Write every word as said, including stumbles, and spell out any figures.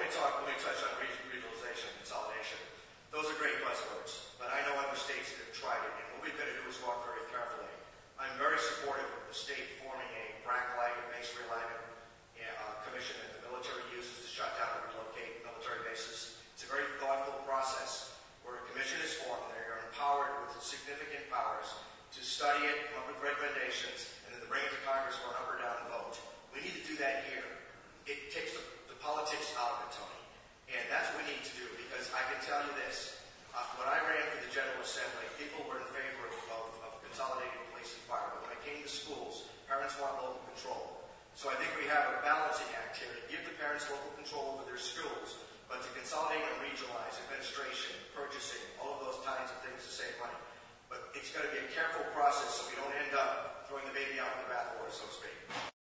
talk, let me touch on region, regionalization and consolidation. Those are great buzzwords, but I know other states that have tried it, and what we've got to do is walk very carefully. I'm very supportive of the state forming a BRAC lighting, base realignment uh, commission that the military uses to shut down and relocate military bases. It's a very thoughtful process where a commission is formed. They are empowered with significant powers to study it, come up with recommendations, and then to bring it to Congress for an up or down vote. We need to do that here. It takes the, the politics out of it, Tony. And that's what we need to do, because I can tell you this. Uh, when I ran for the General Assembly, people were in favor of, of, of consolidating police and fire. But when it came to schools, parents want local control. So I think we have a balancing act here to give the parents local control over their schools, but to consolidate and regionalize administration, purchasing, all of those kinds of things to save money. But it's going to be a careful process so we don't end up throwing the baby out with the bathwater, so to speak.